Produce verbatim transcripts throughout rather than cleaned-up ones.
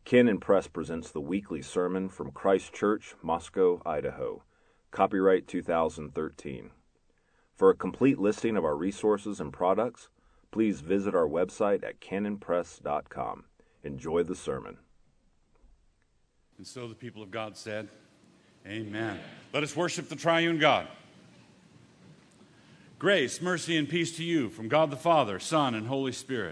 Canon Press presents the weekly sermon from Christ Church, Moscow, Idaho. Copyright two thousand thirteen. For a complete listing of our resources and products, please visit our website at canon press dot com. Enjoy the sermon. And so the people of God said, Amen. Let us worship the triune God. Grace, mercy, and peace to you from God the Father, Son, and Holy Spirit.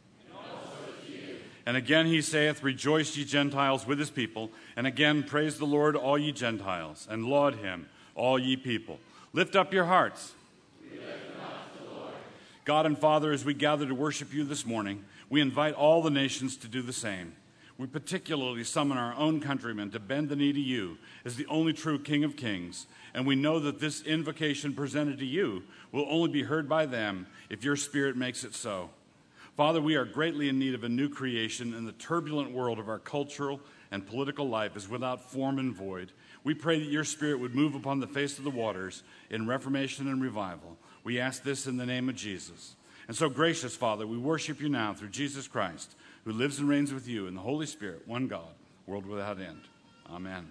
And again he saith, Rejoice, ye Gentiles, with his people. And again, praise the Lord, all ye Gentiles, and laud him, all ye people. Lift up your hearts. We lift them up to the Lord. God and Father, as we gather to worship you this morning, we invite all the nations to do the same. We particularly summon our own countrymen to bend the knee to you as the only true King of Kings. And we know that this invocation presented to you will only be heard by them if your Spirit makes it so. Father, we are greatly in need of a new creation, and the turbulent world of our cultural and political life is without form and void. We pray that your Spirit would move upon the face of the waters in reformation and revival. We ask this in the name of Jesus. And so, gracious Father, we worship you now through Jesus Christ, who lives and reigns with you in the Holy Spirit, one God, world without end. Amen. Amen.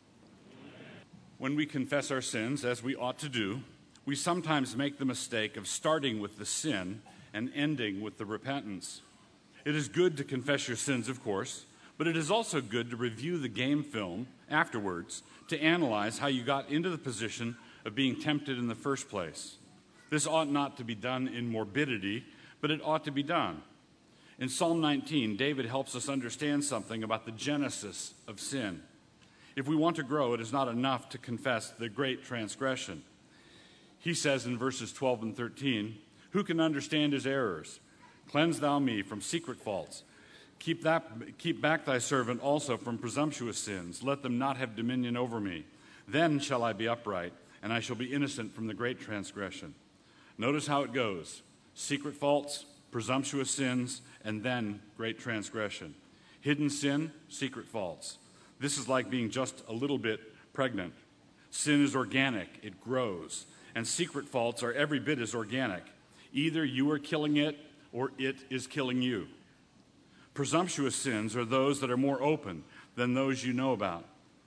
When we confess our sins, as we ought to do, we sometimes make the mistake of starting with the sin and ending with the repentance. It is good to confess your sins, of course, but it is also good to review the game film afterwards to analyze how you got into the position of being tempted in the first place. This ought not to be done in morbidity, but it ought to be done. In Psalm nineteen, David helps us understand something about the genesis of sin. If we want to grow, it is not enough to confess the great transgression. He says in verses twelve and thirteen, Who can understand his errors? Cleanse thou me from secret faults. Keep, that, keep back thy servant also from presumptuous sins. Let them not have dominion over me. Then shall I be upright, and I shall be innocent from the great transgression. Notice how it goes. Secret faults, presumptuous sins, and then great transgression. Hidden sin, secret faults. This is like being just a little bit pregnant. Sin is organic, it grows. And secret faults are every bit as organic. Either you are killing it or it is killing you. Presumptuous sins are those that are more open than those you know about.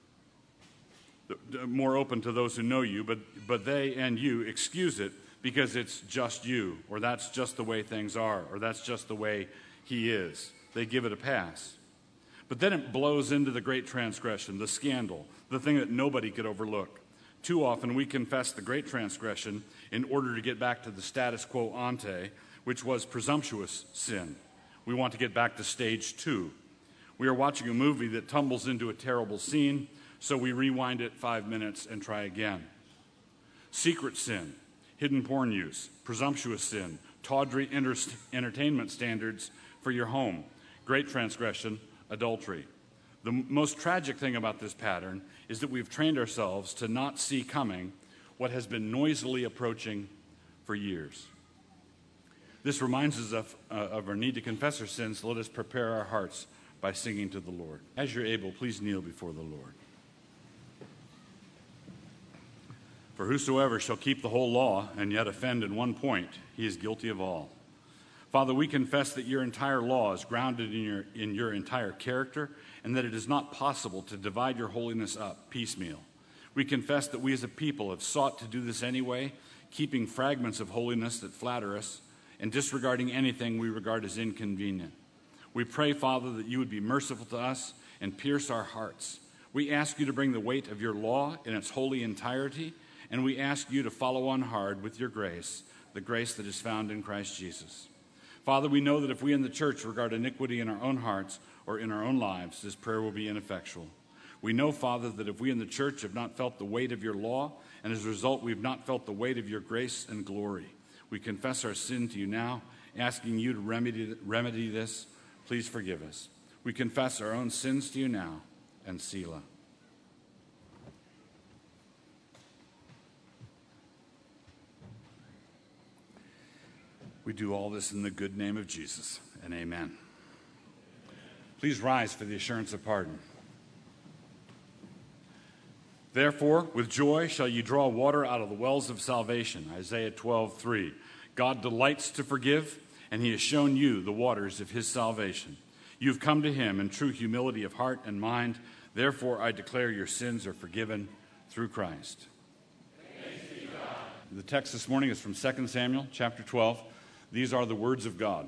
More open to those who know you, but, but they and you excuse it because it's just you, or that's just the way things are, or that's just the way he is. They give it a pass. But then it blows into the great transgression, the scandal, the thing that nobody could overlook. Too often we confess the great transgression in order to get back to the status quo ante, which was presumptuous sin. We want to get back to stage two. We are watching a movie that tumbles into a terrible scene, so we rewind it five minutes and try again. Secret sin, hidden porn use, presumptuous sin, tawdry enter- entertainment standards for your home, great transgression, adultery. The most tragic thing about this pattern is that we've trained ourselves to not see coming what has been noisily approaching for years. This reminds us of, uh, of our need to confess our sins. Let us prepare our hearts by singing to the Lord. As you're able, please kneel before the Lord. For whosoever shall keep the whole law and yet offend in one point, he is guilty of all. Father, we confess that your entire law is grounded in your, in your entire character, and that it is not possible to divide your holiness up piecemeal. We confess that we as a people have sought to do this anyway, keeping fragments of holiness that flatter us, and disregarding anything we regard as inconvenient. We pray, Father, that you would be merciful to us and pierce our hearts. We ask you to bring the weight of your law in its holy entirety, and we ask you to follow on hard with your grace, the grace that is found in Christ Jesus. Father, we know that if we in the church regard iniquity in our own hearts or in our own lives, this prayer will be ineffectual. We know, Father, that if we in the church have not felt the weight of your law, and as a result we've not felt the weight of your grace and glory, we confess our sin to you now, asking you to remedy, remedy this. Please forgive us. We confess our own sins to you now, and Selah. We do all this in the good name of Jesus, and amen. Please rise for the assurance of pardon. Therefore, with joy shall you draw water out of the wells of salvation. Isaiah twelve three. God delights to forgive, and he has shown you the waters of his salvation. You've come to him in true humility of heart and mind. Therefore, I declare your sins are forgiven through Christ. The text this morning is from Second Samuel chapter twelve. These are the words of God.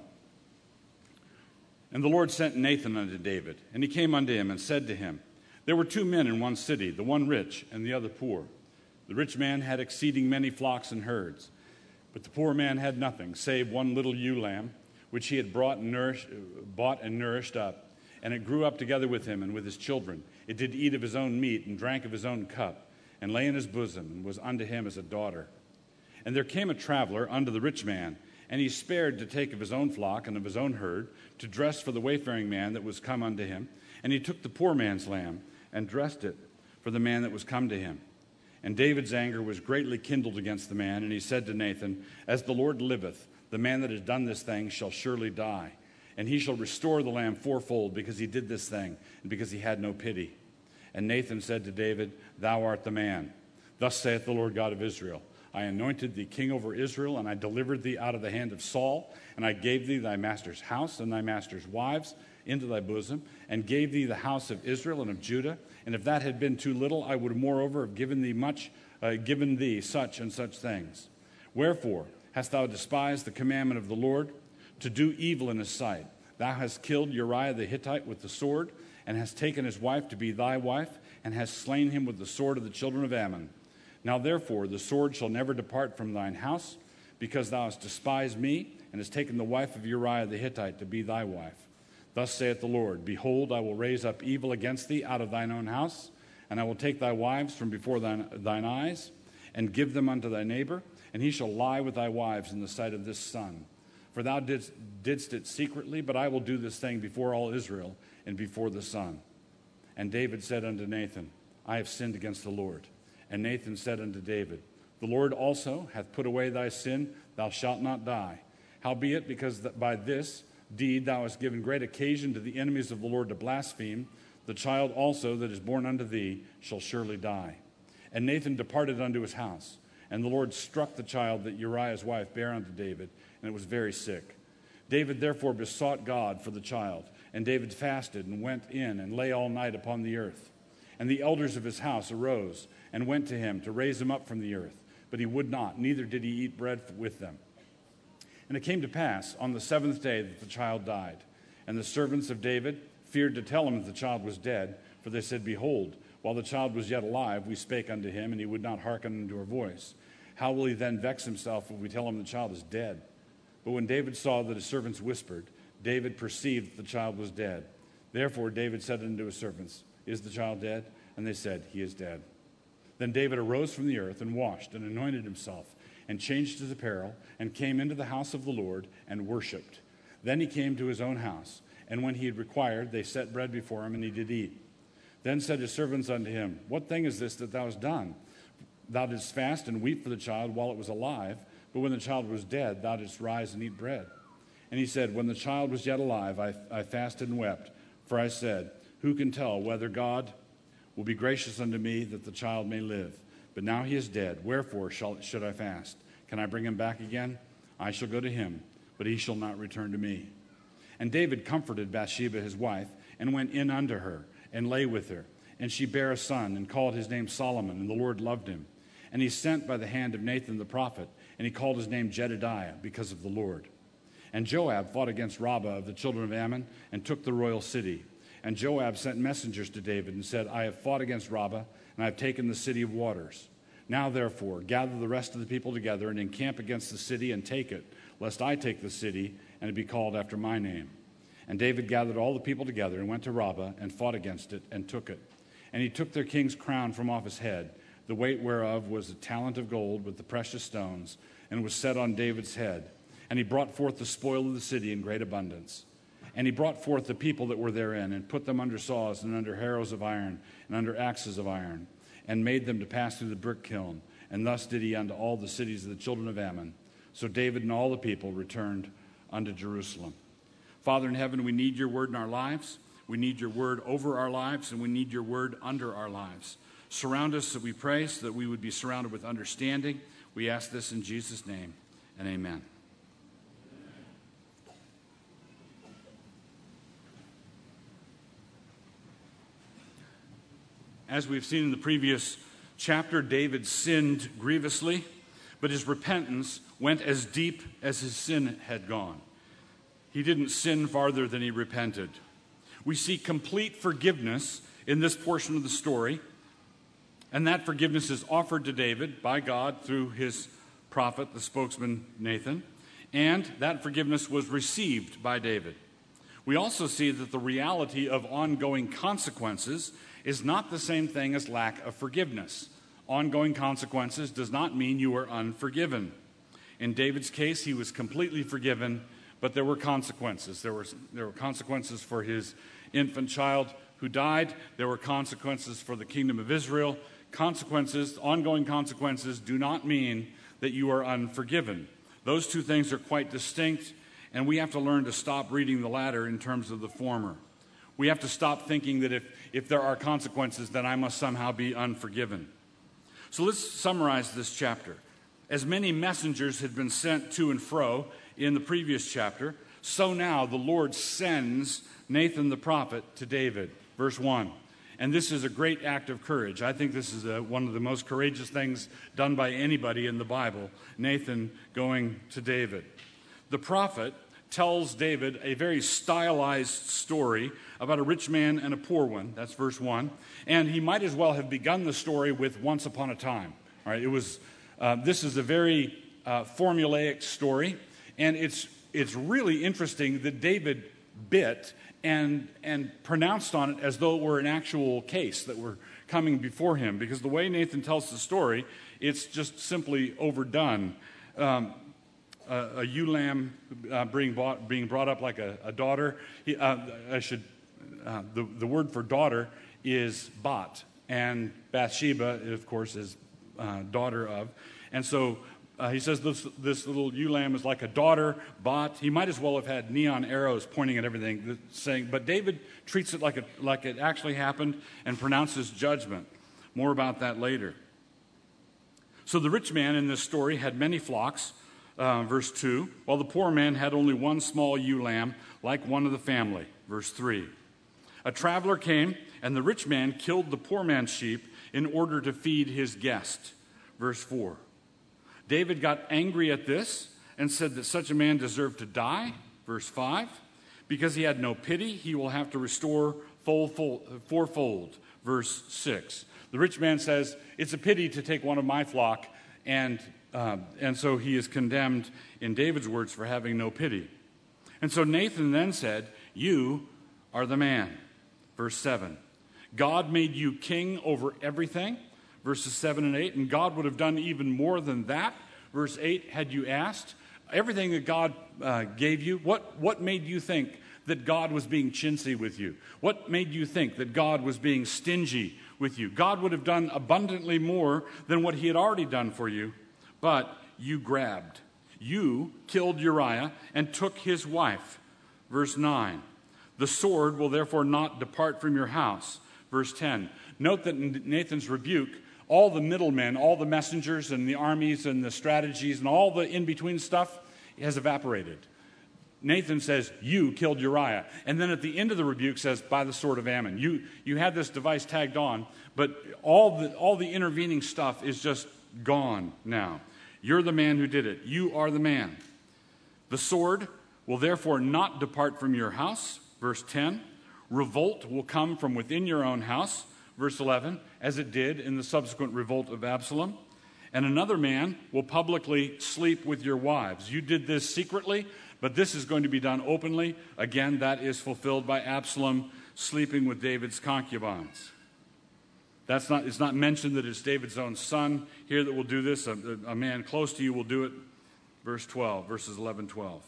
And the Lord sent Nathan unto David, and he came unto him and said to him, There were two men in one city, the one rich and the other poor. The rich man had exceeding many flocks and herds, but the poor man had nothing, save one little ewe lamb, which he had brought and nourished, bought and nourished up. And it grew up together with him and with his children. It did eat of his own meat and drank of his own cup, and lay in his bosom, and was unto him as a daughter. And there came a traveler unto the rich man, and he spared to take of his own flock and of his own herd, to dress for the wayfaring man that was come unto him. And he took the poor man's lamb, and dressed it for the man that was come to him. And David's anger was greatly kindled against the man, and he said to Nathan, As the Lord liveth, the man that has done this thing shall surely die, and he shall restore the lamb fourfold, because he did this thing, and because he had no pity. And Nathan said to David, Thou art the man. Thus saith the Lord God of Israel, I anointed thee king over Israel, and I delivered thee out of the hand of Saul, and I gave thee thy master's house and thy master's wives into thy bosom, and gave thee the house of Israel and of Judah. And if that had been too little, I would moreover have given thee much, uh, given thee such and such things. Wherefore hast thou despised the commandment of the Lord, to do evil in his sight? Thou hast killed Uriah the Hittite with the sword, and hast taken his wife to be thy wife, and hast slain him with the sword of the children of Ammon. Now therefore the sword shall never depart from thine house, because thou hast despised me, and hast taken the wife of Uriah the Hittite to be thy wife. Thus saith the Lord, Behold, I will raise up evil against thee out of thine own house, and I will take thy wives from before thine, thine eyes, and give them unto thy neighbor, and he shall lie with thy wives in the sight of this sun. For thou didst, didst it secretly, but I will do this thing before all Israel and before the sun. And David said unto Nathan, I have sinned against the Lord. And Nathan said unto David, The Lord also hath put away thy sin, thou shalt not die. Howbeit, because that by this deed thou hast given great occasion to the enemies of the Lord to blaspheme, the child also that is born unto thee shall surely die. And Nathan departed unto his house, and the Lord struck the child that Uriah's wife bare unto David, and it was very sick. David therefore besought God for the child, and David fasted and went in and lay all night upon the earth. And the elders of his house arose and went to him to raise him up from the earth, but he would not, neither did he eat bread with them. And it came to pass on the seventh day that the child died. And the servants of David feared to tell him that the child was dead, for they said, Behold, while the child was yet alive, we spake unto him, and he would not hearken unto our voice. How will he then vex himself if we tell him the child is dead? But when David saw that his servants whispered, David perceived that the child was dead. Therefore David said unto his servants, Is the child dead? And they said, He is dead. Then David arose from the earth and washed and anointed himself, and changed his apparel, and came into the house of the Lord, and worshipped. Then he came to his own house, and when he had required, they set bread before him, and he did eat. Then said his servants unto him, What thing is this that thou hast done? Thou didst fast and weep for the child while it was alive, but when the child was dead, thou didst rise and eat bread. And he said, When the child was yet alive, I, I fasted and wept, for I said, Who can tell whether God will be gracious unto me that the child may live? But now he is dead. Wherefore shall, should I fast? Can I bring him back again? I shall go to him, but he shall not return to me. And David comforted Bathsheba his wife, and went in unto her, and lay with her. And she bare a son, and called his name Solomon, and the Lord loved him. And he sent by the hand of Nathan the prophet, and he called his name Jedidiah, because of the Lord. And Joab fought against Rabbah of the children of Ammon, and took the royal city. And Joab sent messengers to David, and said, I have fought against Rabbah, and I have taken the city of waters. Now, therefore, gather the rest of the people together, and encamp against the city, and take it, lest I take the city, and it be called after my name. And David gathered all the people together, and went to Rabbah, and fought against it, and took it. And he took their king's crown from off his head, the weight whereof was a talent of gold with the precious stones, and was set on David's head. And he brought forth the spoil of the city in great abundance. And he brought forth the people that were therein, and put them under saws, and under harrows of iron, and under axes of iron, and made them to pass through the brick kiln. And thus did he unto all the cities of the children of Ammon. So David and all the people returned unto Jerusalem. Father in heaven, we need your word in our lives. We need your word over our lives, and we need your word under our lives. Surround us, that we pray, so that we would be surrounded with understanding. We ask this in Jesus' name, and amen. As we've seen in the previous chapter, David sinned grievously, but his repentance went as deep as his sin had gone. He didn't sin farther than he repented. We see complete forgiveness in this portion of the story, and that forgiveness is offered to David by God through his prophet, the spokesman Nathan, and that forgiveness was received by David. We also see that the reality of ongoing consequences is not the same thing as lack of forgiveness. Ongoing consequences does not mean you are unforgiven. In David's case, he was completely forgiven, but there were consequences. There were, there were consequences for his infant child who died. There were consequences for the kingdom of Israel. Consequences, ongoing consequences, do not mean that you are unforgiven. Those two things are quite distinct, and we have to learn to stop reading the latter in terms of the former. We have to stop thinking that if, if there are consequences, then I must somehow be unforgiven. So let's summarize this chapter. As many messengers had been sent to and fro in the previous chapter, so now the Lord sends Nathan the prophet to David. Verse one. And this is a great act of courage. I think this is a, one of the most courageous things done by anybody in the Bible, Nathan going to David. The prophet tells David a very stylized story about a rich man and a poor one. That's verse one. And he might as well have begun the story with once upon a time. All right, it was. Uh, this is a very uh, formulaic story, and it's it's really interesting that David bit and and pronounced on it as though it were an actual case that were coming before him. Because the way Nathan tells the story, it's just simply overdone. Um, A, a ewe lamb uh, being, bought, being brought up like a, a daughter. He, uh, I should. Uh, the the word for daughter is bat, and Bathsheba, of course, is uh, daughter of. And so uh, he says this this little ewe lamb is like a daughter bought. He might as well have had neon arrows pointing at everything, saying. But David treats it like a, like it actually happened and pronounces judgment. More about that later. So the rich man in this story had many flocks. Uh, verse two, while the poor man had only one small ewe lamb, like one of the family. Verse three, a traveler came, and the rich man killed the poor man's sheep in order to feed his guest. Verse four, David got angry at this and said that such a man deserved to die. Verse five, because he had no pity, he will have to restore fourfold. Verse six, the rich man says, it's a pity to take one of my flock and Um, and so he is condemned, in David's words, for having no pity. And so Nathan then said, you are the man. Verse seven. God made you king over everything. Verses seven and eight. And God would have done even more than that. Verse eight, had you asked. Everything that God uh, gave you, what, what made you think that God was being chintzy with you? What made you think that God was being stingy with you? God would have done abundantly more than what he had already done for you. But you grabbed. You killed Uriah and took his wife. Verse nine. The sword will therefore not depart from your house. Verse ten. Note that in Nathan's rebuke, all the middlemen, all the messengers and the armies and the strategies and all the in-between stuff has evaporated. Nathan says, you killed Uriah. And then at the end of the rebuke says, by the sword of Ammon. You, you had this device tagged on, but all the, all the intervening stuff is just gone now. You're the man who did it. You are the man. The sword will therefore not depart from your house. Verse ten. Revolt will come from within your own house. Verse eleven. As it did in the subsequent revolt of Absalom. And another man will publicly sleep with your wives. You did this secretly, but this is going to be done openly. Again, that is fulfilled by Absalom sleeping with David's concubines. That's not, it's not mentioned that it's David's own son here that will do this. A, a man close to you will do it. Verse twelve, verses eleven, twelve.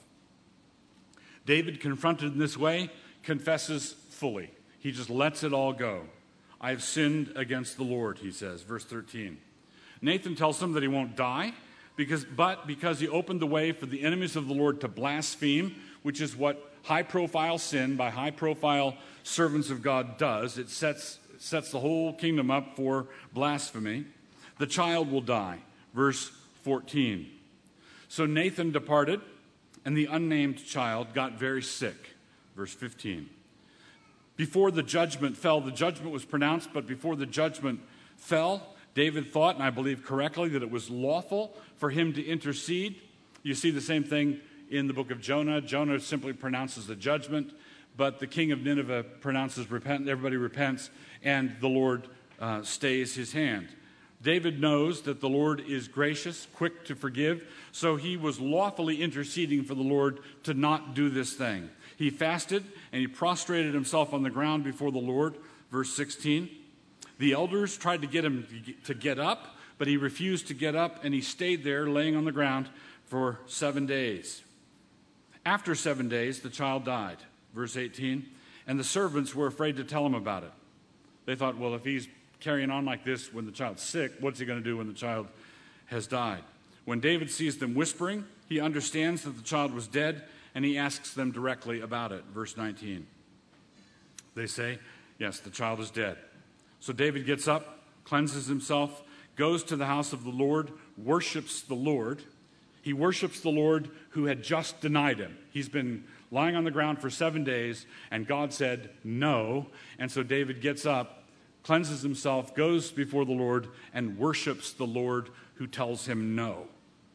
David, confronted in this way, confesses fully. He just lets it all go. I have sinned against the Lord, he says. Verse thirteen. Nathan tells him that he won't die, because, but because he opened the way for the enemies of the Lord to blaspheme, which is what high-profile sin by high-profile servants of God does. It sets sets the whole kingdom up for blasphemy. The child will die. Verse fourteen. So Nathan departed, and the unnamed child got very sick. Verse fifteen. Before the judgment fell, the judgment was pronounced, but before the judgment fell, David thought, and I believe correctly, that it was lawful for him to intercede. You see the same thing in the book of Jonah. Jonah simply pronounces the judgment, but the king of Nineveh pronounces repent. Everybody repents, and the Lord uh, stays his hand. David knows that the Lord is gracious, quick to forgive, so he was lawfully interceding for the Lord to not do this thing. He fasted, and he prostrated himself on the ground before the Lord. Verse sixteen. The elders tried to get him to get up, but he refused to get up, and he stayed there laying on the ground for seven days. After seven days, the child died. Verse eighteen. And the servants were afraid to tell him about it. They thought, well, if he's carrying on like this when the child's sick, what's he going to do when the child has died? When David sees them whispering, he understands that the child was dead, and he asks them directly about it. Verse nineteen. They say, yes, the child is dead. So David gets up, cleanses himself, goes to the house of the Lord, worships the Lord. He worships the Lord who had just denied him. He's been lying on the ground for seven days, and God said no. And so David gets up, cleanses himself, goes before the Lord, and worships the Lord who tells him no.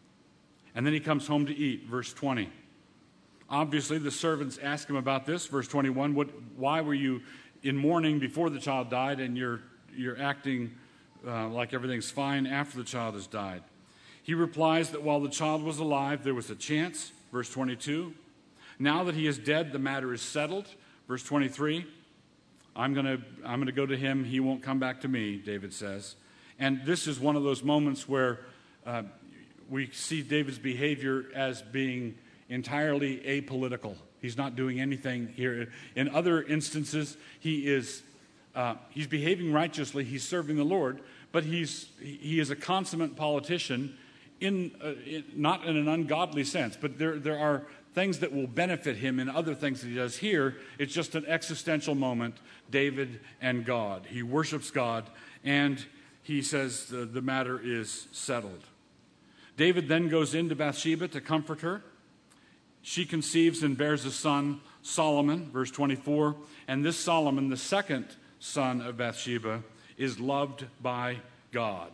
And then he comes home to eat, verse twenty. Obviously, the servants ask him about this, verse twenty-one. What, why were you in mourning before the child died, and you're, you're acting uh, like everything's fine after the child has died? He replies that while the child was alive, there was a chance, verse twenty-two. Now that he is dead, the matter is settled, verse twenty-three. I'm going to I'm going to go to him. He won't come back to me, David says. And this is one of those moments where uh, we see David's behavior as being entirely apolitical. He's not doing anything here. In other instances, he is uh, he's behaving righteously. He's serving the Lord, but he's he is a consummate politician, in, uh, in not in an ungodly sense. But there there are things that will benefit him in other things that he does. Here, it's just an existential moment. David and God. He worships God, and he says the, the matter is settled. David then goes into Bathsheba to comfort her. She conceives and bears a son, Solomon, verse twenty-four. And this Solomon, the second son of Bathsheba, is loved by God.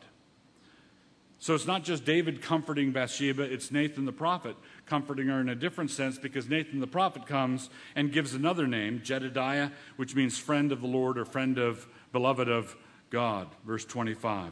So it's not just David comforting Bathsheba, it's Nathan the prophet comforting her in a different sense, because Nathan the prophet comes and gives another name, Jedediah, which means friend of the Lord or friend of, beloved of God, verse twenty-five.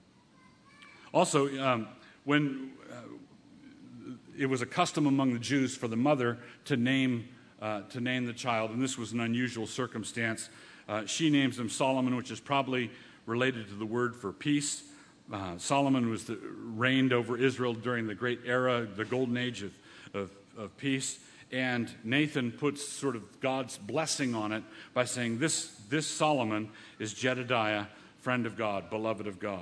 Also, um, when uh, it was a custom among the Jews for the mother to name uh, to name the child, and this was an unusual circumstance. Uh, she names him Solomon, which is probably related to the word for peace. Uh, Solomon was the, reigned over Israel during the great era, the golden age of, of, of peace. And Nathan puts sort of God's blessing on it by saying, this, this Solomon is Jedediah, friend of God, beloved of God.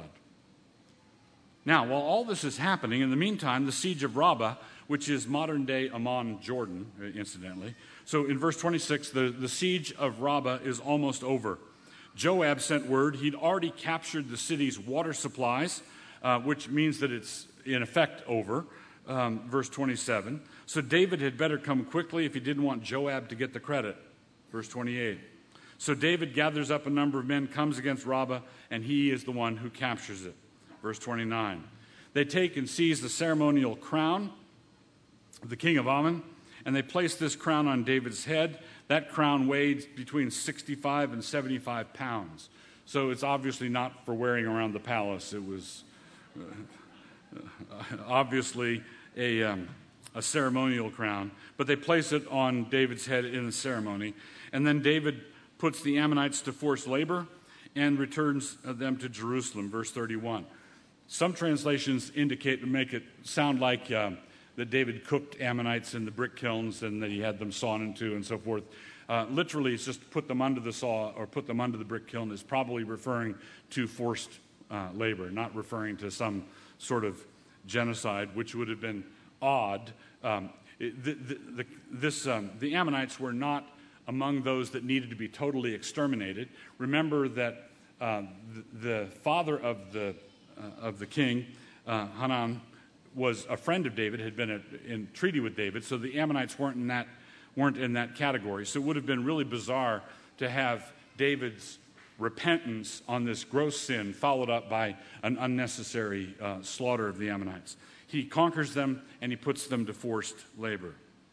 Now, while all this is happening, in the meantime, the siege of Rabbah, which is modern-day Amman, Jordan, incidentally. So in verse twenty-six, the, the siege of Rabbah is almost over. Joab sent word he'd already captured the city's water supplies, uh, which means that it's in effect over, um, verse twenty-seven. So David had better come quickly if he didn't want Joab to get the credit, verse twenty-eight. So David gathers up a number of men, comes against Rabbah, and he is the one who captures it, verse twenty-nine. They take and seize the ceremonial crown of the king of Ammon, and they place this crown on David's head. That crown weighed between sixty-five and seventy-five pounds. So it's obviously not for wearing around the palace. It was uh, obviously a, um, a ceremonial crown. But they place it on David's head in the ceremony. And then David puts the Ammonites to forced labor and returns them to Jerusalem, verse thirty-one. Some translations indicate to make it sound like Uh, that David cooked Ammonites in the brick kilns and that he had them sawn into and so forth. Uh, literally, it's just put them under the saw or put them under the brick kiln is probably referring to forced uh, labor, not referring to some sort of genocide, which would have been odd. Um, it, the, the, the, this, um, the Ammonites were not among those that needed to be totally exterminated. Remember that uh, the, the father of the, uh, of the king, uh, Hanan, was a friend of David, had been a, in treaty with David, so the Ammonites weren't in that weren't in that category. So it would have been really bizarre to have David's repentance on this gross sin followed up by an unnecessary uh, slaughter of the Ammonites. He conquers them and he puts them to forced labor.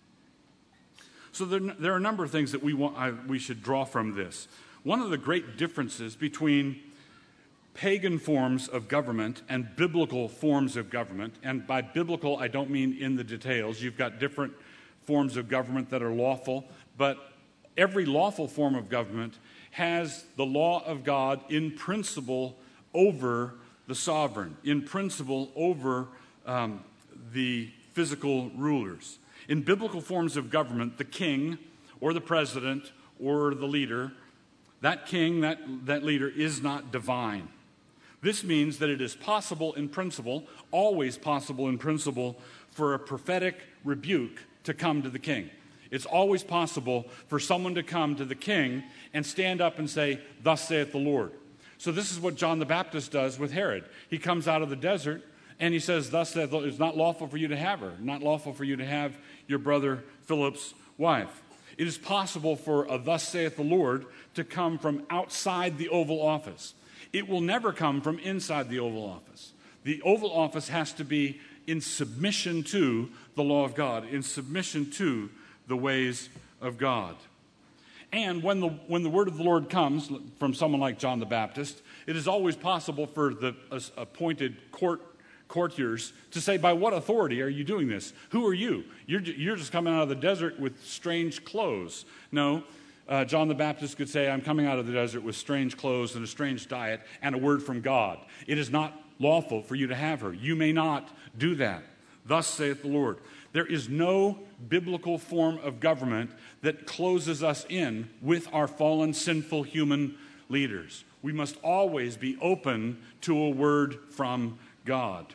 So there, there are a number of things that we want, I, we should draw from this. One of the great differences between pagan forms of government and biblical forms of government, and by biblical I don't mean in the details. You've got different forms of government that are lawful, but every lawful form of government has the law of God in principle over the sovereign, in principle over um, the physical rulers. In biblical forms of government, the king or the president or the leader, that king, that, that leader is not divine. This means that it is possible in principle, always possible in principle, for a prophetic rebuke to come to the king. It's always possible for someone to come to the king and stand up and say, "Thus saith the Lord." So this is what John the Baptist does with Herod. He comes out of the desert and he says, "Thus saith the Lord, it's not lawful for you to have her, not lawful for you to have your brother Philip's wife." It is possible for a "Thus saith the Lord" to come from outside the Oval Office. It will never come from inside the Oval Office. The Oval Office has to be in submission to the law of God, in submission to the ways of God. And when the when the word of the Lord comes from someone like John the Baptist, it is always possible for the uh, appointed court courtiers to say, "By what authority are you doing this? Who are you? You're, you're just coming out of the desert with strange clothes." No, uh, John the Baptist could say, "I'm coming out of the desert with strange clothes and a strange diet and a word from God. It is not lawful for you to have her. You may not do that. Thus saith the Lord." There is no biblical form of government that closes us in with our fallen, sinful human leaders. We must always be open to a word from God.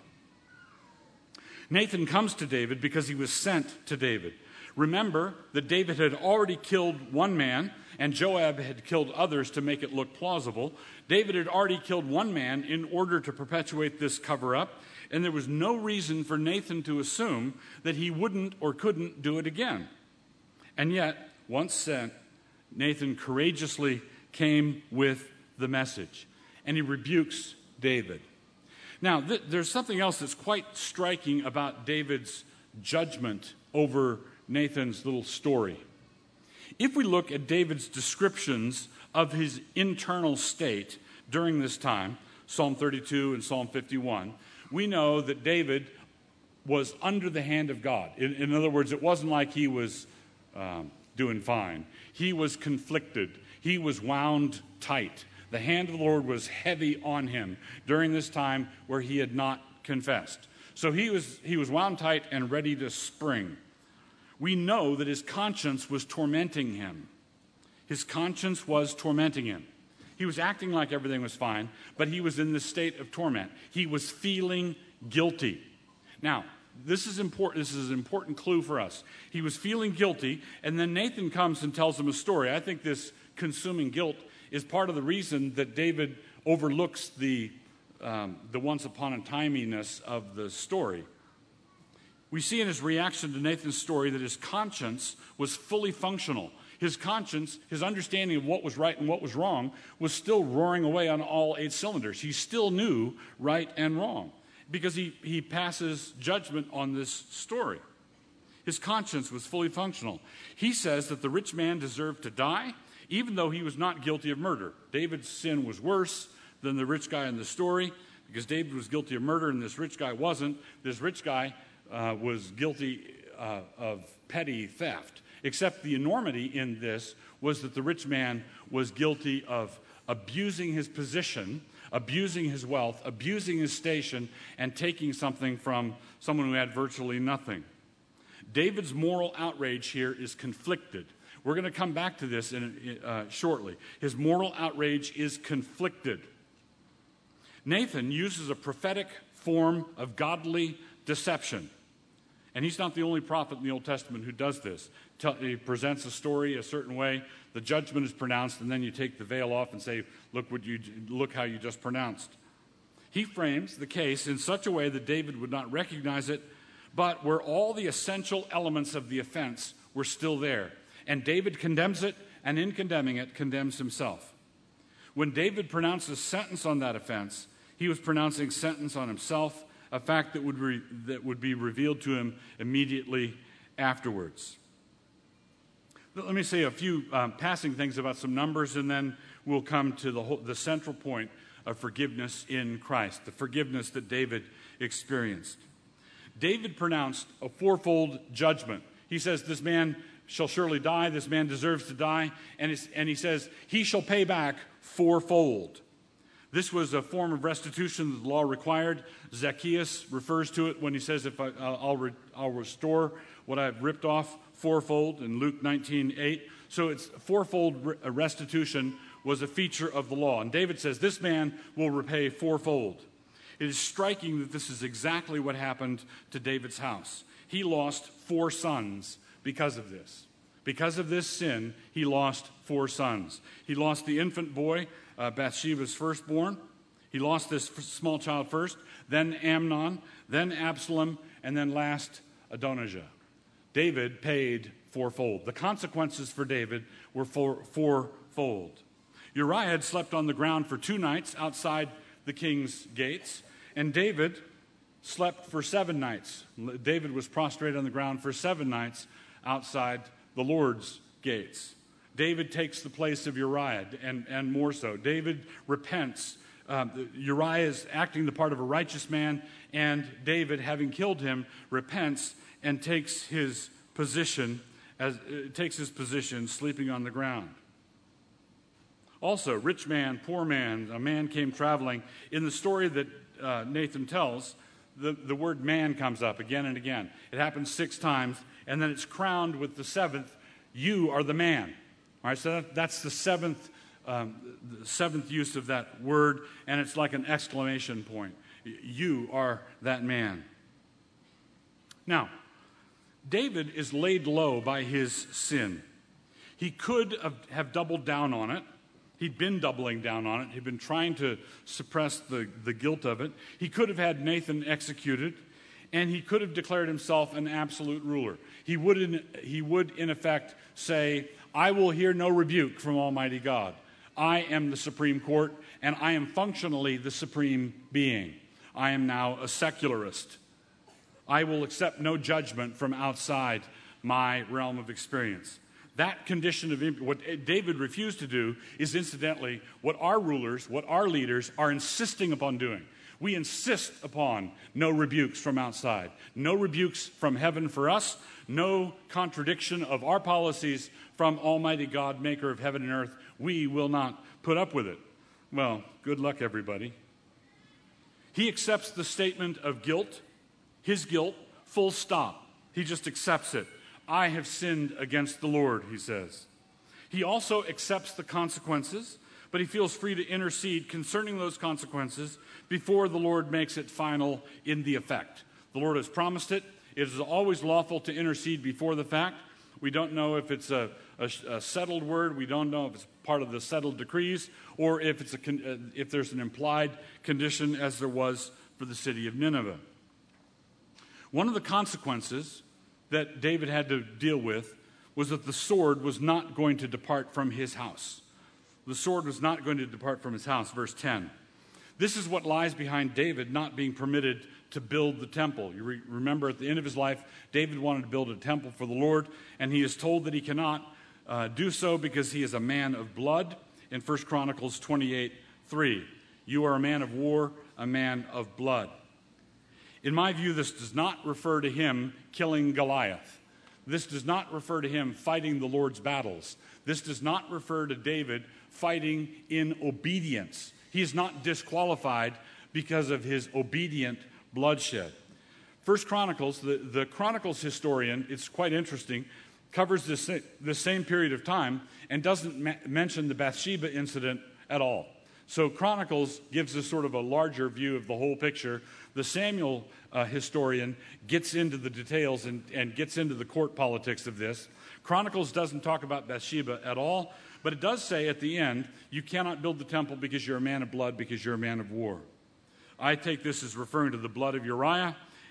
Nathan comes to David because he was sent to David. Remember that David had already killed one man, and Joab had killed others to make it look plausible. David had already killed one man in order to perpetuate this cover-up, and there was no reason for Nathan to assume that he wouldn't or couldn't do it again. And yet, once sent, Nathan courageously came with the message, and he rebukes David. Now, th- there's something else that's quite striking about David's judgment over Nathan's little story. If we look at David's descriptions of his internal state during this time, Psalm thirty-two and Psalm fifty-one, we know that David was under the hand of God. In, in other words, it wasn't like he was um, doing fine. He was conflicted. He was wound tight. The hand of the Lord was heavy on him during this time where he had not confessed. So he was, he was wound tight and ready to spring. We know that his conscience was tormenting him. His conscience was tormenting him. He was acting like everything was fine, but he was in this state of torment. He was feeling guilty. Now, this is important. This is an important clue for us. He was feeling guilty, and then Nathan comes and tells him a story. I think this consuming guilt is part of the reason that David overlooks the, um, the once upon a timiness of the story. We see in his reaction to Nathan's story that his conscience was fully functional. His conscience, his understanding of what was right and what was wrong, was still roaring away on all eight cylinders. He still knew right and wrong because he, he passes judgment on this story. His conscience was fully functional. He says that the rich man deserved to die, even though he was not guilty of murder. David's sin was worse than the rich guy in the story because David was guilty of murder and this rich guy wasn't. This rich guy uh, was guilty uh, of petty theft. Except the enormity in this was that the rich man was guilty of abusing his position, abusing his wealth, abusing his station, and taking something from someone who had virtually nothing. David's moral outrage here is conflicted. We're going to come back to this in, uh, shortly. His moral outrage is conflicted. Nathan uses a prophetic form of godly deception. And he's not the only prophet in the Old Testament who does this. He presents a story a certain way, the judgment is pronounced, and then you take the veil off and say, look what you look how you just pronounced. He frames the case in such a way that David would not recognize it, but where all the essential elements of the offense were still there. And David condemns it, and in condemning it, condemns himself. When David pronounced a sentence on that offense, he was pronouncing sentence on himself, a fact that would, re- that would be revealed to him immediately afterwards. Let me say a few um, passing things about some numbers, and then we'll come to the, whole, the central point of forgiveness in Christ, the forgiveness that David experienced. David pronounced a fourfold judgment. He says, this man shall surely die, this man deserves to die, and, it's, and he says, he shall pay back fourfold. This was a form of restitution that the law required. Zacchaeus refers to it when he says, if I, uh, I'll, re- I'll restore what I've ripped off fourfold in Luke nineteen eight. So it's fourfold re- restitution was a feature of the law. And David says, this man will repay fourfold. It is striking that this is exactly what happened to David's house. He lost four sons because of this. Because of this sin, he lost four sons. He lost the infant boy, uh, Bathsheba's firstborn. He lost this f- small child first, then Amnon, then Absalom, and then last Adonijah. David paid fourfold. The consequences for David were four, fourfold. Uriah had slept on the ground for two nights outside the king's gates, and David slept for seven nights. David was prostrate on the ground for seven nights outside the Lord's gates. David takes the place of Uriah, and, and more so. David repents. Um, Uriah is acting the part of a righteous man, and David, having killed him, repents and takes his position as uh, takes his position sleeping on the ground. Also, rich man, poor man, a man came traveling. In the story that uh, Nathan tells, the, the word man comes up again and again. It happens six times, and then it's crowned with the seventh, you are the man. All right, so that, that's the seventh, um, the seventh use of that word, and it's like an exclamation point. You are that man. Now, David is laid low by his sin. He could have, have doubled down on it. He'd been doubling down on it. He'd been trying to suppress the, the guilt of it. He could have had Nathan executed, and he could have declared himself an absolute ruler. He would, in, he would, in effect, say, I will hear no rebuke from Almighty God. I am the Supreme Court, and I am functionally the supreme being. I am now a secularist. I will accept no judgment from outside my realm of experience. That condition of what David refused to do is incidentally what our rulers, what our leaders are insisting upon doing. We insist upon no rebukes from outside, no rebukes from heaven for us, no contradiction of our policies from Almighty God, maker of heaven and earth. We will not put up with it. Well, good luck, everybody. He accepts the statement of guilt, his guilt, full stop. He just accepts it. I have sinned against the Lord, he says. He also accepts the consequences, but he feels free to intercede concerning those consequences before the Lord makes it final in the effect. The Lord has promised it. It is always lawful to intercede before the fact. We don't know if it's a, a, a settled word. We don't know if it's part of the settled decrees or if, it's a, uh, if there's an implied condition as there was for the city of Nineveh. One of the consequences that David had to deal with was that the sword was not going to depart from his house. The sword was not going to depart from his house, verse ten. This is what lies behind David not being permitted to build the temple. You re- remember at the end of his life, David wanted to build a temple for the Lord, and he is told that he cannot uh, do so because he is a man of blood in First Chronicles twenty-eight three. You are a man of war, a man of blood. In my view, this does not refer to him killing Goliath. This does not refer to him fighting the Lord's battles. This does not refer to David fighting in obedience. He is not disqualified because of his obedient bloodshed. First Chronicles, the, the Chronicles historian, it's quite interesting, covers this, this same period of time and doesn't ma- mention the Bathsheba incident at all. So Chronicles gives us sort of a larger view of the whole picture. The Samuel uh, historian gets into the details and, and gets into the court politics of this. Chronicles doesn't talk about Bathsheba at all, but it does say at the end, you cannot build the temple because you're a man of blood, because you're a man of war. I take this as referring to the blood of Uriah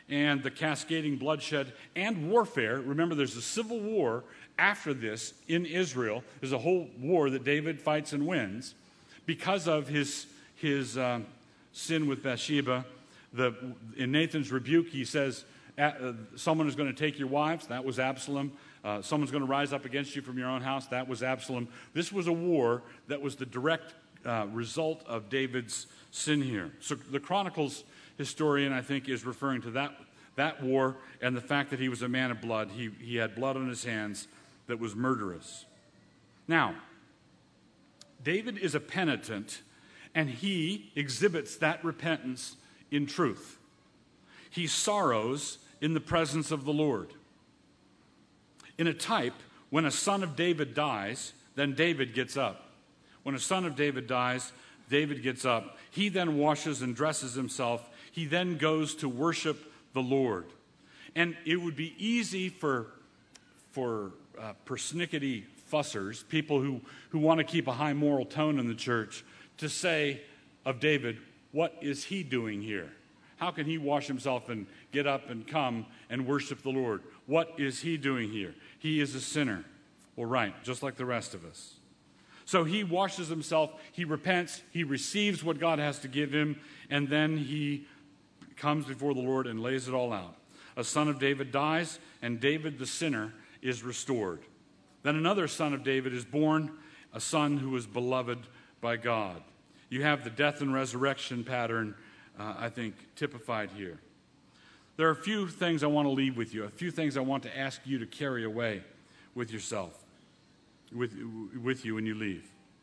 and the cascading bloodshed and warfare. Remember, there's a civil war after this in Israel. There's a whole war that David fights and wins because of his, his uh, sin with Bathsheba. The, in Nathan's rebuke, he says, uh, someone is going to take your wives. That was Absalom. Uh, someone's going to rise up against you from your own house. That was Absalom. This was a war that was the direct uh, result of David's sin here. So the Chronicles historian, I think, is referring to that, that war and the fact that he was a man of blood. He, he had blood on his hands that was murderous. Now, David is a penitent, and he exhibits that repentance in truth. He sorrows in the presence of the Lord. In a type, when a son of David dies, then David gets up. When a son of David dies, David gets up. He then washes and dresses himself. He then goes to worship the Lord. And it would be easy for, for uh, persnickety fussers, people who, who want to keep a high moral tone in the church, to say of David, what is he doing here? How can he wash himself and get up and come and worship the Lord? What is he doing here? He is a sinner. Well, right, just like the rest of us. So he washes himself, he repents, he receives what God has to give him, and then he comes before the Lord and lays it all out. A son of David dies, and David the sinner is restored. Then another son of David is born, a son who is beloved by God. You have the death and resurrection pattern, uh, I think, typified here. There are a few things I want to leave with you, a few things I want to ask you to carry away with yourself, with, with you when you leave.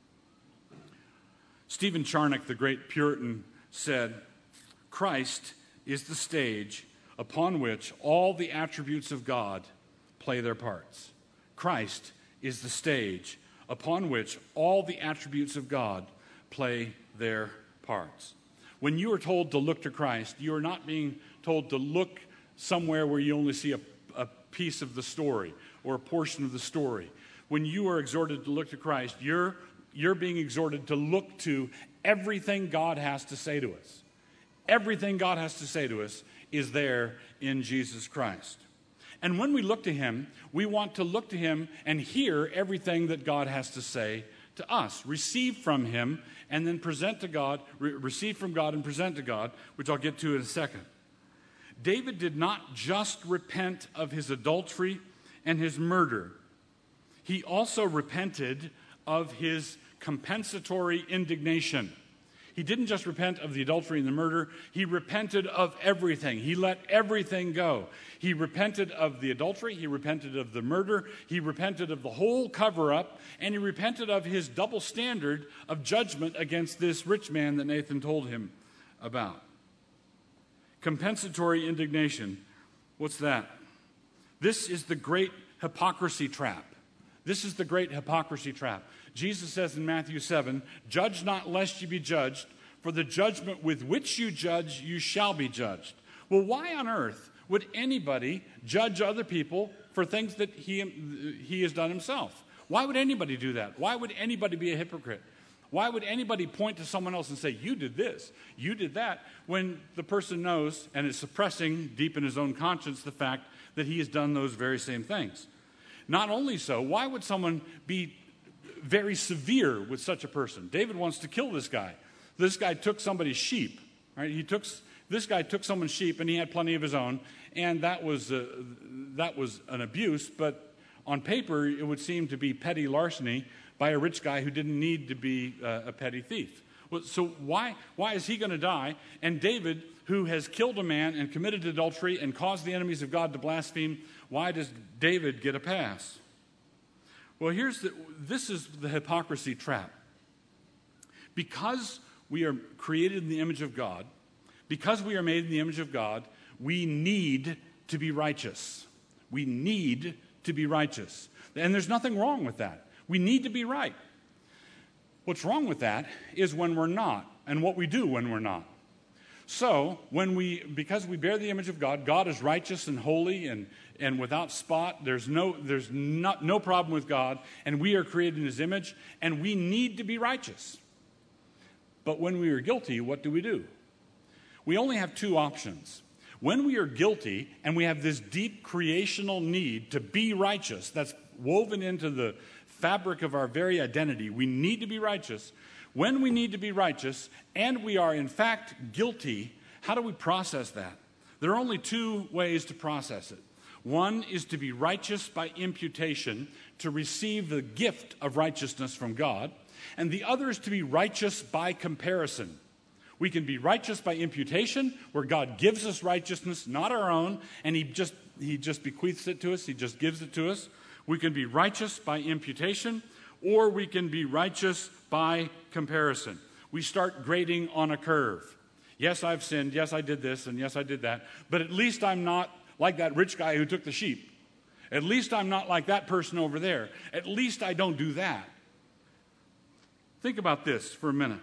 Stephen Charnock, the great Puritan, said, Christ is the stage upon which all the attributes of God play their parts. Christ is the stage upon which all the attributes of God play their parts. When you are told to look to Christ, you are not being told to look somewhere where you only see a, a piece of the story or a portion of the story. When you are exhorted to look to Christ, you're, you're being exhorted to look to everything God has to say to us. Everything God has to say to us is there in Jesus Christ. And when we look to him, we want to look to him and hear everything that God has to say to us. Receive from him and then present to God, re- receive from God and present to God, which I'll get to in a second. David did not just repent of his adultery and his murder. He also repented of his compensatory indignation. He didn't just repent of the adultery and the murder. He repented of everything. He let everything go. He repented of the adultery. He repented of the murder. He repented of the whole cover-up. And he repented of his double standard of judgment against this rich man that Nathan told him about. Compensatory indignation. What's that? This is the great hypocrisy trap. This is the great hypocrisy trap. Jesus says in Matthew seven, judge not lest you be judged, for the judgment with which you judge, you shall be judged. Well, why on earth would anybody judge other people for things that he, he has done himself? Why would anybody do that? Why would anybody be a hypocrite? Why would anybody point to someone else and say, you did this, you did that, when the person knows and is suppressing deep in his own conscience the fact that he has done those very same things? Not only so, why would someone be very severe with such a person? David wants to kill this guy. This guy took somebody's sheep. Right? He took this guy took someone's sheep, and he had plenty of his own, and that was uh, that was an abuse. But on paper, it would seem to be petty larceny by a rich guy who didn't need to be uh, a petty thief. Well, so why why is he going to die? And David, who has killed a man and committed adultery and caused the enemies of God to blaspheme, why does David get a pass? Well, here's the, this is the hypocrisy trap. Because we are created in the image of God, because we are made in the image of God, we need to be righteous. We need to be righteous. And there's nothing wrong with that. We need to be right. What's wrong with that is when we're not, and what we do when we're not. So, when we, because we bear the image of God, God is righteous and holy and, and without spot. There's no, there's not, no problem with God, and we are created in his image, and we need to be righteous. But when we are guilty, what do we do? We only have two options. When we are guilty and we have this deep creational need to be righteous, that's woven into the fabric of our very identity, we need to be righteous. When we need to be righteous and we are in fact guilty, how do we process that? There are only two ways to process it. One is to be righteous by imputation, to receive the gift of righteousness from God, and the other is to be righteous by comparison. We can be righteous by imputation, where God gives us righteousness, not our own, and he just he just bequeaths it to us, he just gives it to us. We can be righteous by imputation, or we can be righteous by comparison. We start grading on a curve. Yes, I've sinned, yes, I did this, and yes, I did that, but at least I'm not like that rich guy who took the sheep. At least I'm not like that person over there. At least I don't do that. Think about this for a minute.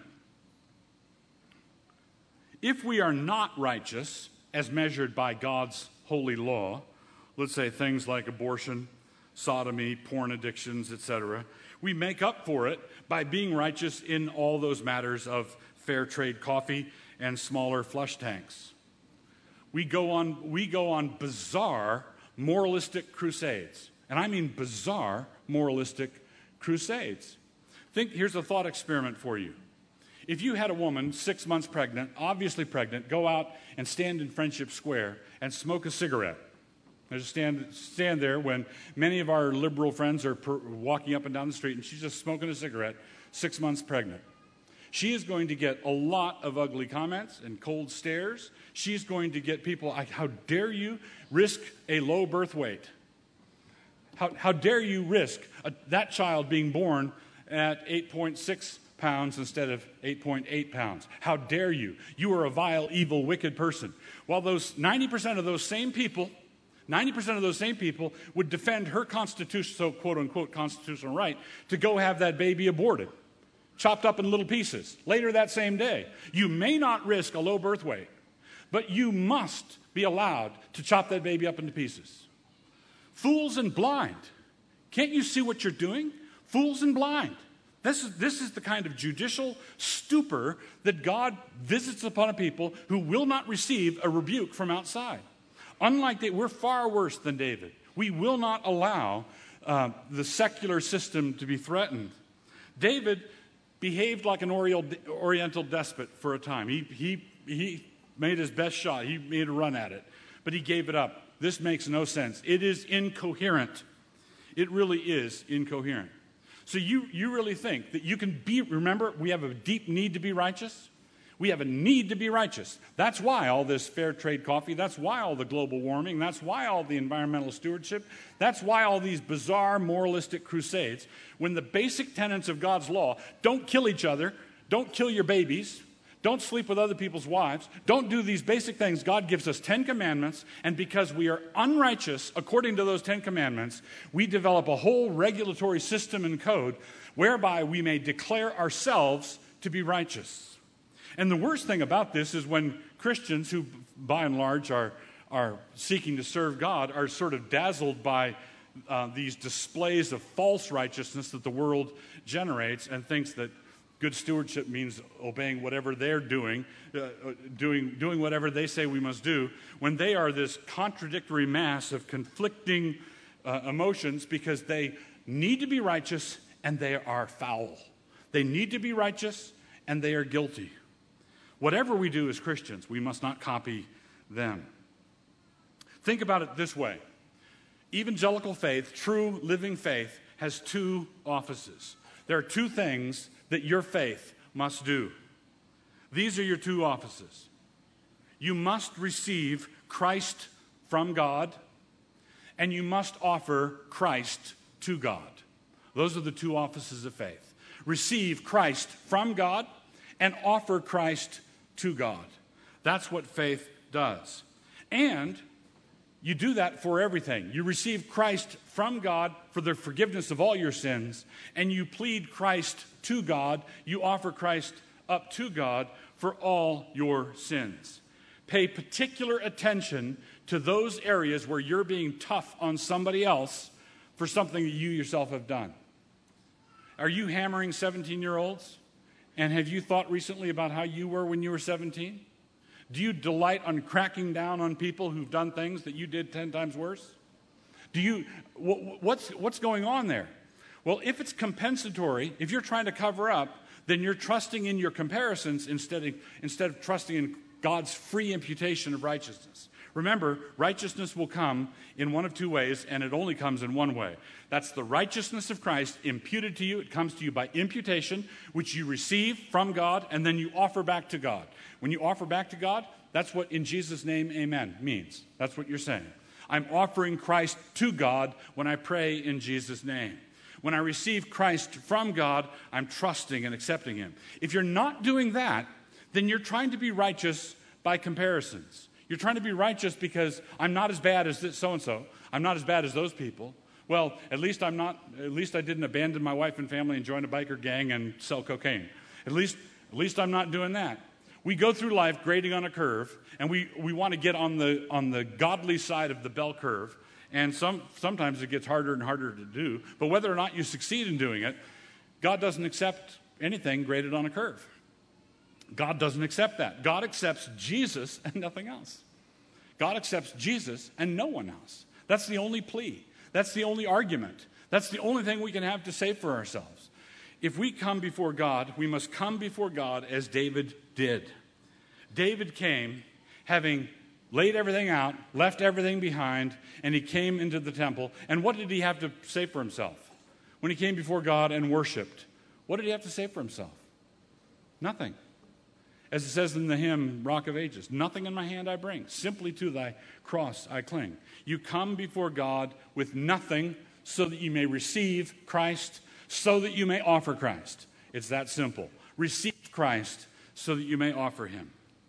If we are not righteous, as measured by God's holy law, let's say things like abortion, sodomy, porn addictions, et cetera, we make up for it by being righteous in all those matters of fair trade coffee and smaller flush tanks. We go on, we go on bizarre moralistic crusades. And I mean bizarre moralistic crusades. Think, here's a thought experiment for you. If you had a woman six months pregnant, obviously pregnant, go out and stand in Friendship Square and smoke a cigarette. Just stand, stand there when many of our liberal friends are per, walking up and down the street and she's just smoking a cigarette, six months pregnant. She is going to get a lot of ugly comments and cold stares. She's going to get people like, how dare you risk a low birth weight? How, how dare you risk a, that child being born at eight point six pounds instead of eight point eight pounds? How dare you? You are a vile, evil, wicked person. While those ninety percent of those same people, ninety percent of those same people would defend her constitution, so quote-unquote constitutional right, to go have that baby aborted, chopped up in little pieces, later that same day. You may not risk a low birth weight, but you must be allowed to chop that baby up into pieces. Fools and blind. Can't you see what you're doing? Fools and blind. This is, this is the kind of judicial stupor that God visits upon a people who will not receive a rebuke from outside. Unlike that, we're far worse than David. We will not allow uh, the secular system to be threatened. David behaved like an Oriental despot for a time. He, he, he made his best shot. He made a run at it, but he gave it up. This makes no sense. It is incoherent. It really is incoherent. So you, you really think that you can be, remember, we have a deep need to be righteous? We have a need to be righteous. That's why all this fair trade coffee, that's why all the global warming, that's why all the environmental stewardship, that's why all these bizarre moralistic crusades, when the basic tenets of God's law, don't kill each other, don't kill your babies, don't sleep with other people's wives, don't do these basic things. God gives us Ten Commandments, and because we are unrighteous according to those Ten Commandments, we develop a whole regulatory system and code whereby we may declare ourselves to be righteous. And the worst thing about this is when Christians, who by and large are, are seeking to serve God, are sort of dazzled by uh, these displays of false righteousness that the world generates and thinks that good stewardship means obeying whatever they're doing, uh, doing, doing whatever they say we must do, when they are this contradictory mass of conflicting uh, emotions because they need to be righteous and they are foul. They need to be righteous and they are guilty. Whatever we do as Christians, we must not copy them. Think about it this way. Evangelical faith, true living faith, has two offices. There are two things that your faith must do. These are your two offices. You must receive Christ from God, and you must offer Christ to God. Those are the two offices of faith. Receive Christ from God and offer Christ to God. That's what faith does. And you do that for everything. You receive Christ from God for the forgiveness of all your sins, and you plead Christ to God. You offer Christ up to God for all your sins. Pay particular attention to those areas where you're being tough on somebody else for something that you yourself have done. Are you hammering seventeen-year-olds? And have you thought recently about how you were when you were seventeen? Do you delight on cracking down on people who've done things that you did ten times worse? Do you, what's, what's going on there? Well, if it's compensatory, if you're trying to cover up, then you're trusting in your comparisons instead of, instead of trusting in God's free imputation of righteousness. Remember, righteousness will come in one of two ways, and it only comes in one way. That's the righteousness of Christ imputed to you. It comes to you by imputation, which you receive from God, and then you offer back to God. When you offer back to God, that's what in Jesus' name, amen, means. That's what you're saying. I'm offering Christ to God when I pray in Jesus' name. When I receive Christ from God, I'm trusting and accepting him. If you're not doing that, then you're trying to be righteous by comparisons. You're trying to be righteous because I'm not as bad as this so-and-so. I'm not as bad as those people. Well, at least I'm not, at least I didn't abandon my wife and family and join a biker gang and sell cocaine. At least, at least I'm not doing that. We go through life grading on a curve, and we, we want to get on the on the godly side of the bell curve. And some sometimes it gets harder and harder to do. But whether or not you succeed in doing it, God doesn't accept anything graded on a curve. God doesn't accept that. God accepts Jesus and nothing else. God accepts Jesus and no one else. That's the only plea. That's the only argument. That's the only thing we can have to say for ourselves. If we come before God, we must come before God as David did. David came having laid everything out, left everything behind, and he came into the temple. And what did he have to say for himself? When he came before God and worshiped, what did he have to say for himself? Nothing. As it says in the hymn, Rock of Ages, nothing in my hand I bring, simply to thy cross I cling. You come before God with nothing so that you may receive Christ, so that you may offer Christ. It's that simple. Receive Christ so that you may offer him.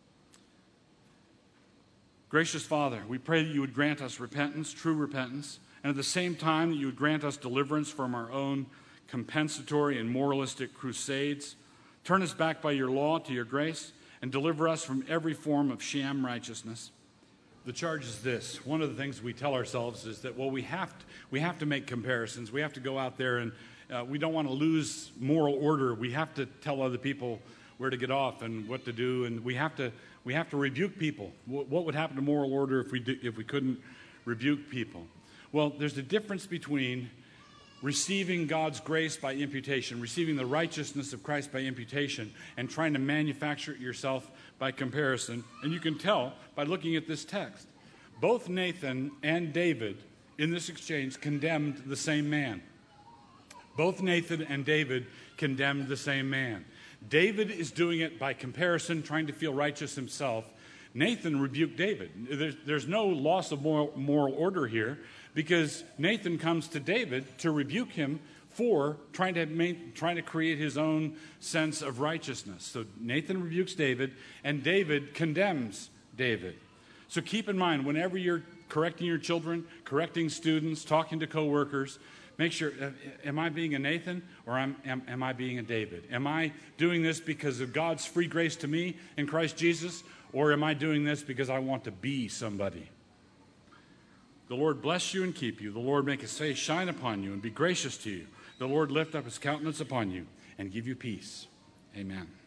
Gracious Father, we pray that you would grant us repentance, true repentance, and at the same time that you would grant us deliverance from our own compensatory and moralistic crusades. Turn us back by your law to your grace and deliver us from every form of sham righteousness. The charge is this. One of the things we tell ourselves is that, well, we have to, we have to make comparisons. We have to go out there and uh, we don't want to lose moral order. We have to tell other people where to get off and what to do, and we have to we have to rebuke people. What, what would happen to moral order if we do, if we couldn't rebuke people? Well, there's a difference between receiving God's grace by imputation, receiving the righteousness of Christ by imputation, and trying to manufacture it yourself by comparison. And you can tell by looking at this text. Both Nathan and David in this exchange condemned the same man. Both Nathan and David condemned the same man. David is doing it by comparison, trying to feel righteous himself. Nathan rebuked David. There's, there's no loss of moral, moral order here, because Nathan comes to David to rebuke him for trying to make, trying to create his own sense of righteousness. So Nathan rebukes David, and David condemns David. So keep in mind, whenever you're correcting your children, correcting students, talking to coworkers, make sure, uh, am I being a Nathan or am, am, am I being a David? Am I doing this because of God's free grace to me in Christ Jesus, or am I doing this because I want to be somebody? The Lord bless you and keep you. The Lord make his face shine upon you and be gracious to you. The Lord lift up his countenance upon you and give you peace. Amen.